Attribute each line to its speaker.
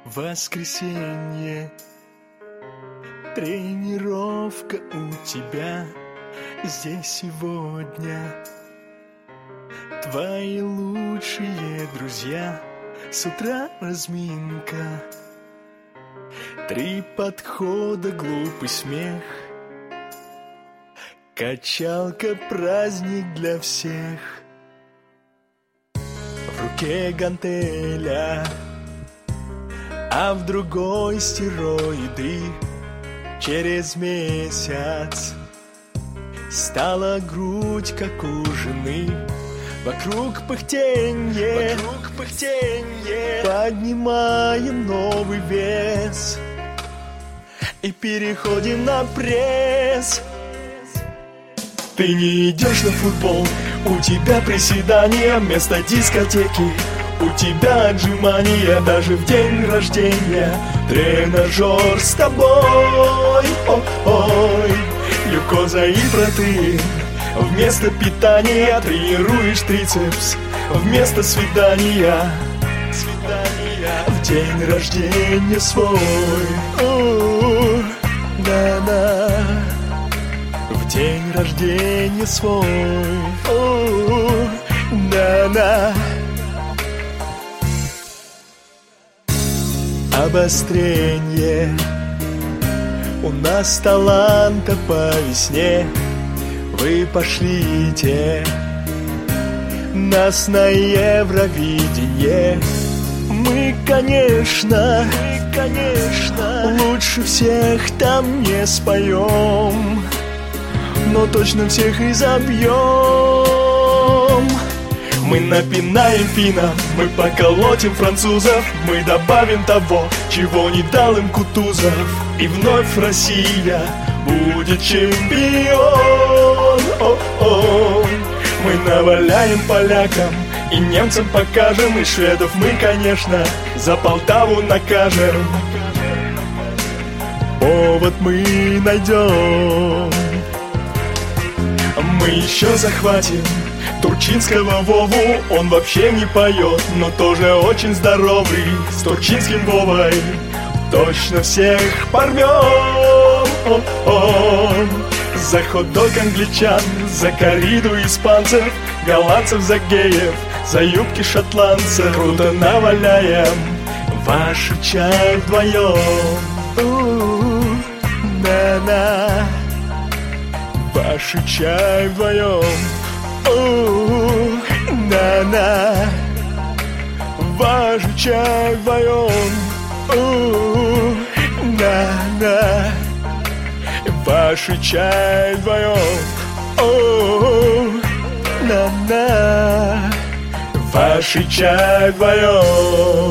Speaker 1: Воскресенье, тренировка у тебя здесь сегодня. Твои лучшие друзья, с утра разминка. 3 подхода, глупый смех. Качалка, праздник для всех. В руке гантеля, а в другой стероиды. Через месяц стала грудь, как у жены. Вокруг пыхтенье, поднимаем новый вес и переходим на пресс. Ты не идешь на футбол, у тебя приседания вместо дискотеки. У тебя отжимания даже в день рождения. Тренажер с тобой, ой, глюкоза и протеин. Вместо питания тренируешь трицепс. Вместо свидания в день рождения свой. На-на. В день рождения свой. На-на. Обострение. У нас таланта по весне. Вы пошлите нас на Евровидение. Мы, конечно, лучше всех там не споем, но точно всех и забьем. Мы напинаем финнов, мы поколотим французов. Мы добавим того, чего не дал им Кутузов. И вновь Россия будет чемпион. Мы наваляем полякам и немцам покажем. И шведов мы, конечно, за Полтаву накажем. Повод мы найдем. Мы еще захватим турчинского Вову. Он вообще не поет, но тоже очень здоровый. С турчинским Вовой точно всех порвем. За хот-дог англичан, за корриду испанцев, голландцев за геев, за юбки шотландцев. Круто наваляем ваш чай вдвоем. На-на. Ваш чай вдвоем. На-на. Ваш чай вдвоем. На-на. Ваш чай вдвоем. На-на. Ваш чай вдвоем.